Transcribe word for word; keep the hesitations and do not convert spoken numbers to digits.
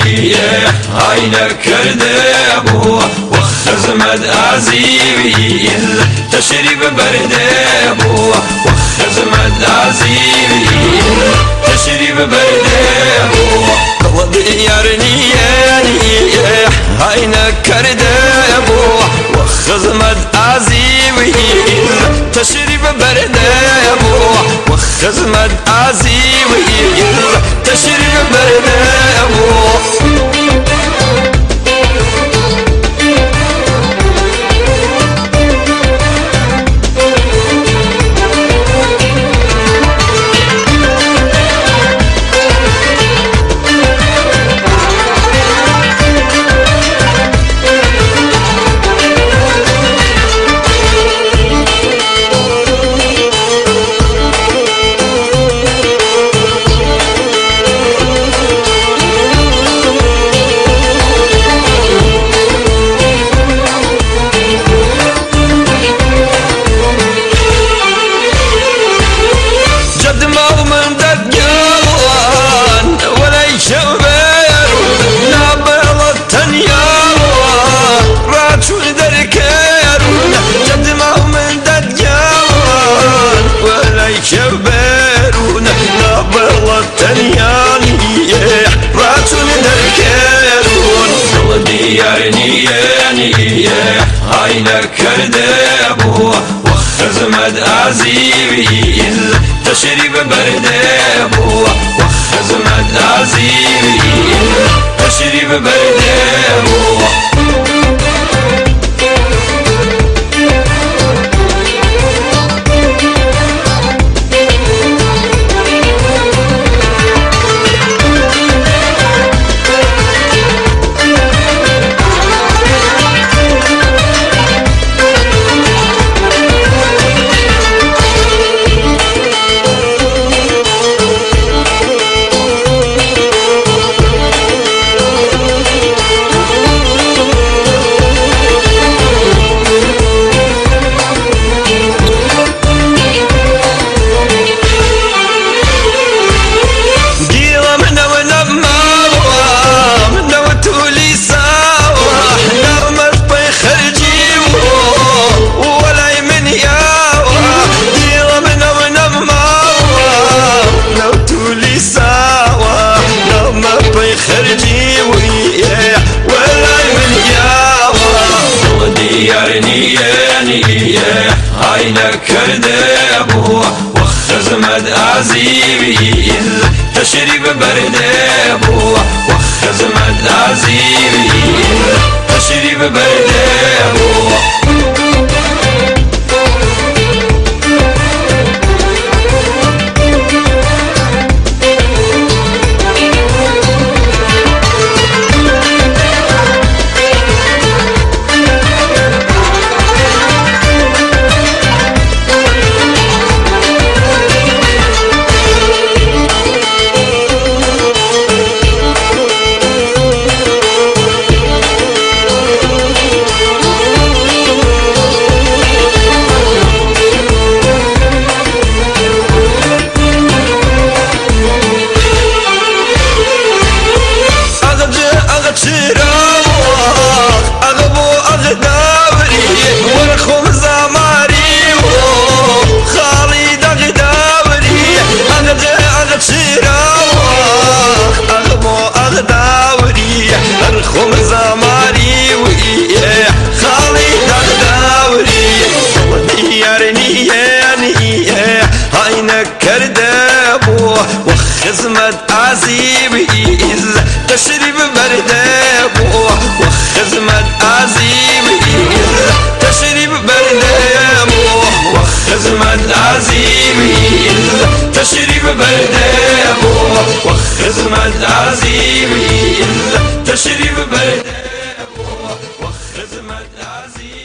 هاينا كردابو وخزمت عزيبي تشريب بردابو وخزمت عزيبي تشريب بردابو قوضي يارني هاينا كردابو وخزمت عزيبي تشريب بردابو وخزمت عزيبي تشريب بردابو شبارون نبض التنياني راتون دركارون وديارني ياني هاينا كردابو وخزمت عزيبي تشريب بردابو وخزمت عزيبي تشريب بردابو يارني ياني هاينا كردابو وخزمت عزيبي تشريب بردابو وخزمت عزيبي تشريب بردابو كردابو وخزمت عزيبي تشريب بردابو وخزمت عزيبي تشريب بردابو وخزمت عزيبي تشريب بردابو وخزمت عزيبي تشريب بردابو وخزمت عزيبي